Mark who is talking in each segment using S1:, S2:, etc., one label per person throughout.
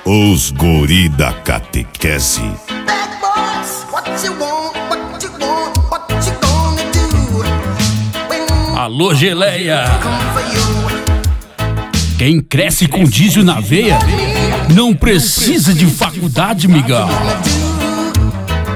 S1: Os guri da catequese.
S2: Bad boys, what you want, what you want, what you gonna do when
S3: Alô, geleia!
S2: come for you?
S3: Quem cresce com diesel na veia não precisa de faculdade, migão.
S2: Gonna do?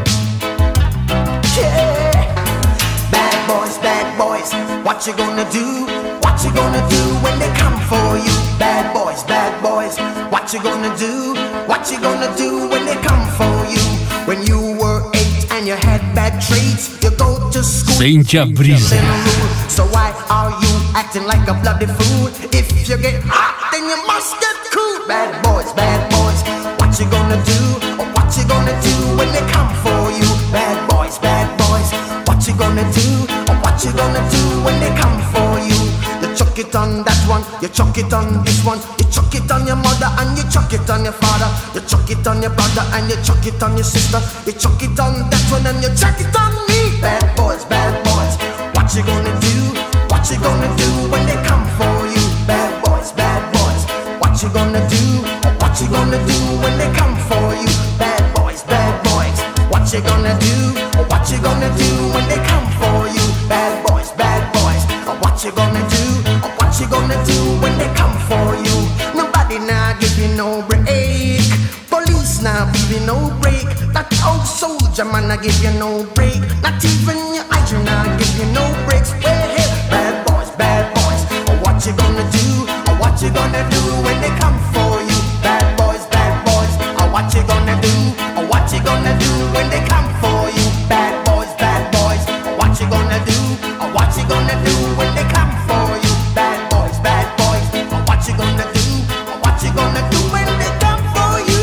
S2: Yeah. Bad boys, what you gonna do? What you gonna do when they come for you? Bad boys, what you gonna do? What you gonna do when they come for you? When you were 8 and you had bad traits, you go to school.
S3: Sente a brisa.
S2: So why are you acting like a bloody fool? If you get hot, then you must get cool. Bad boys, what you gonna do? Or what you gonna do when they come for you? Bad boys, what you gonna do? Or what you gonna do when they come for you? You chuck it on that one, you chuck it on this one, you chuck it on your mother and you chuck it on your father, you chuck it on your brother and you chuck it on your sister, you chuck it on that one and you chuck it on me. Bad boys, what you gonna do? What you gonna do when they come for you? Bad boys, what you gonna do? What you gonna do when they come for you? Bad boys, what you gonna do? What you gonna do when they come for you? Bad boys, what you gonna do? What you gonna do when they come for you? Nobody now give you no break. Police now give you no break. That old soldier man I give you no break. Not even your eyes now give you no breaks. Hey, bad boys, what you gonna do? What you gonna do when they come for you? Bad boys, what you gonna do? What you gonna do when they come for you? Bad boys, what you gonna do? What you gonna do when they come for you? Bad boys, what you gonna do? What you gonna do when they come for you?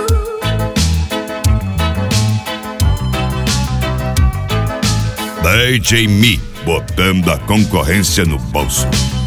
S1: DJ Mi, botando a concorrência no bolso.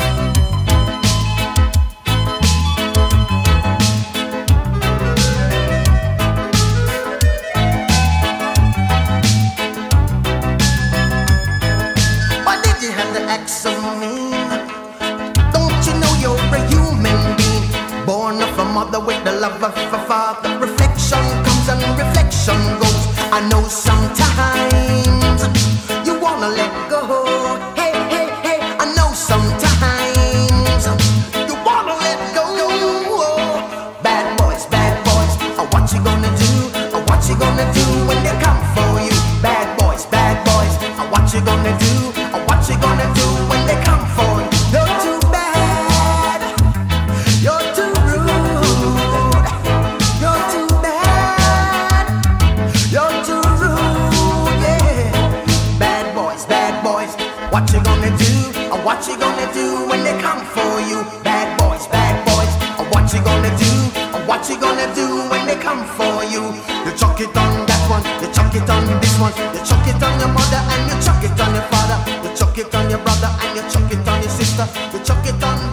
S2: Why did you have to act so mean? Don't you know you're a human being? Born of a mother with the love of a father. Reflection comes and reflection goes. I know sometimes you wanna let go. Hey, I know sometimes you wanna let go. Bad boys, what you gonna do? What you gonna do when they come for you? Bad boys, what you gonna do? What you gonna do when they come for you? You're too bad, you're too rude, you're too bad, you're too rude, yeah. Bad boys, what you gonna do? What you gonna do when they come for you? Bad boys, what you gonna do? What you gonna do when they come for you? You chuck it on that one, you chuck it on this one, you chuck it on your mother and you chuck it on your father, you chuck it on your brother and you chuck it on your sister, you chuck it on